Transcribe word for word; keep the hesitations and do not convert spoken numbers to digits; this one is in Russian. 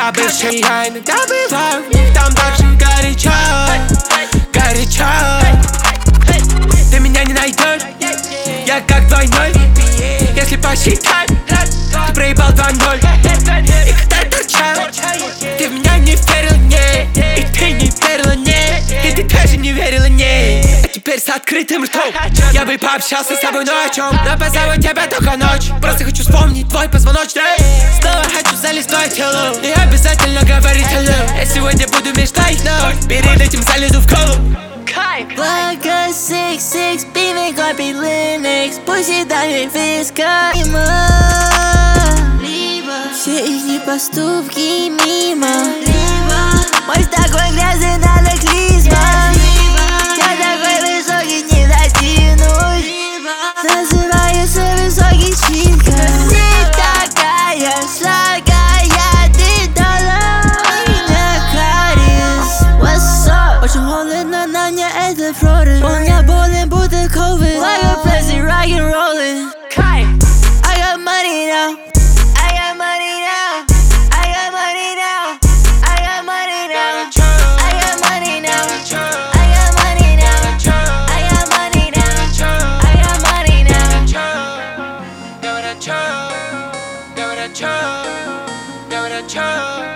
друзья бывшие, я иногда бываю, в них там так же горячо, горячо. Ты меня не найдешь, я как двойной. Если посчитать, ты проебал два ноль. И когда торчал, ты в меня не верил, не. И ты не верила, не. И ты тоже не верила, не. А теперь с открытым ртом я бы пообщался с тобой ночью, но позову тебя только ночь. Просто хочу вспомнить твой позвоночник. Снова хочу залезть в твое тело и обязательно говорить hello. Я сегодня буду между твоих ног, перед этим залезу в колу. Black six six, beaming копи Linux, пусть и давит виска. Все их поступки мимо. Мой такой грязный, надо клизма. Я такой высокий, не дотянусь. Называется высокий читка. Ты такая сладкая, ты дала меня кариес. What's up? Очень холодно, на мне это флорид. У меня болен, будто ковид. Like a plastic, rock and rollin'. I got money now. I got money now. I got money now. I got money now. I got money now. I got money now. I got money now. I got money now. Go to church, go to church, go to church.